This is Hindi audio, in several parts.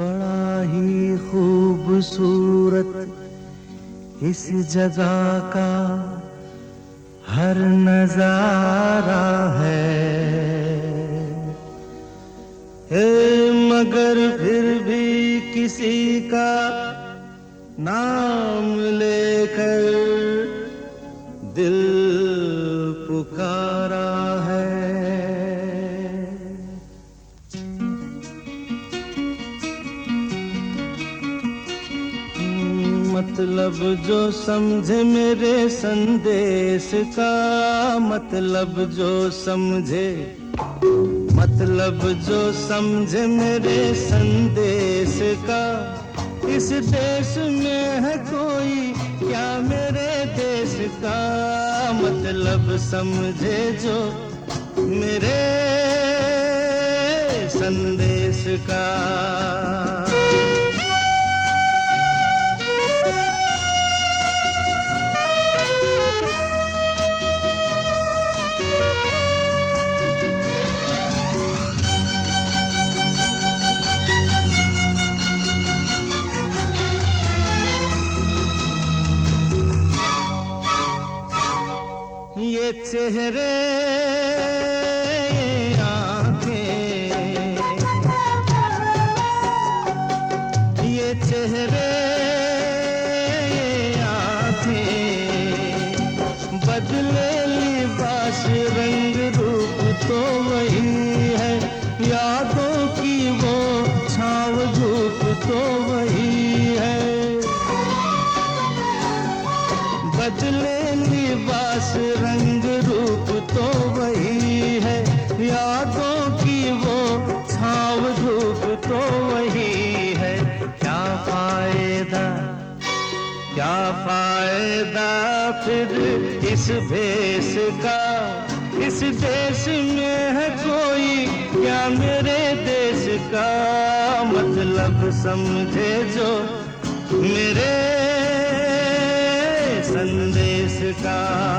बड़ा ही खूबसूरत इस जगह का हर नजारा है, मगर फिर भी किसी का नाम लेकर दिल पुकारा है। मतलब जो समझे मेरे संदेश का, मतलब जो समझे, मतलब जो समझे मेरे संदेश का, इस देश में है कोई क्या मेरे देश का, मतलब समझे जो मेरे संदेश का। ये चेहरे आंखें, ये चेहरे आंखें, बदले लिबास रंग रूप तो वही है, यादों की वो छाँव धूप तो वही है। बदले लिबास रंग रूप तो वही है, यादों की वो छाँव धूप तो वही है। क्या फायदा, क्या फायदा फिर इस भेष का, इस देश में है कोई क्या मेरे देश का, मतलब समझे जो मेरे संदेश का।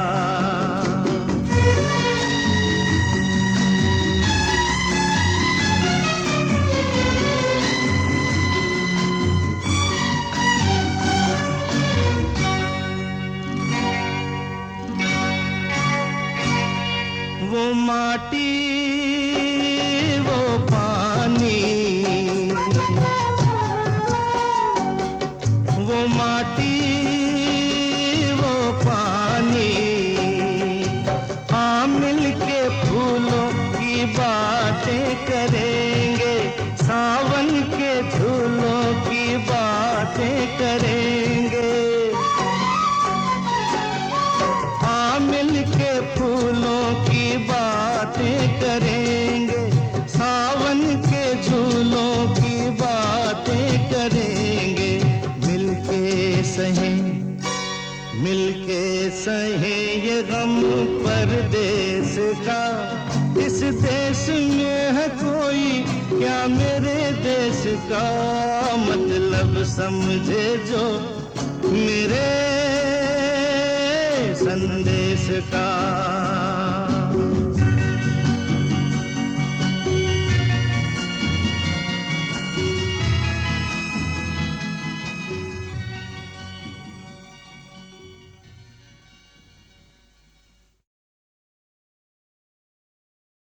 वो माटी, वो पानी, वो माटी, वो पानी, हाँ मिलके फूलों की बातें करेंगे, सावन के झूलों की बातें करेंगे, हाँ मिलके फूलों की बातें करेंगे, सावन के झूलों की बातें करेंगे, मिलके सहें, मिलके सहें ये गम परदेश का, इस देश में है कोई क्या मेरे देश का, मतलब समझे जो मेरे संदेश का।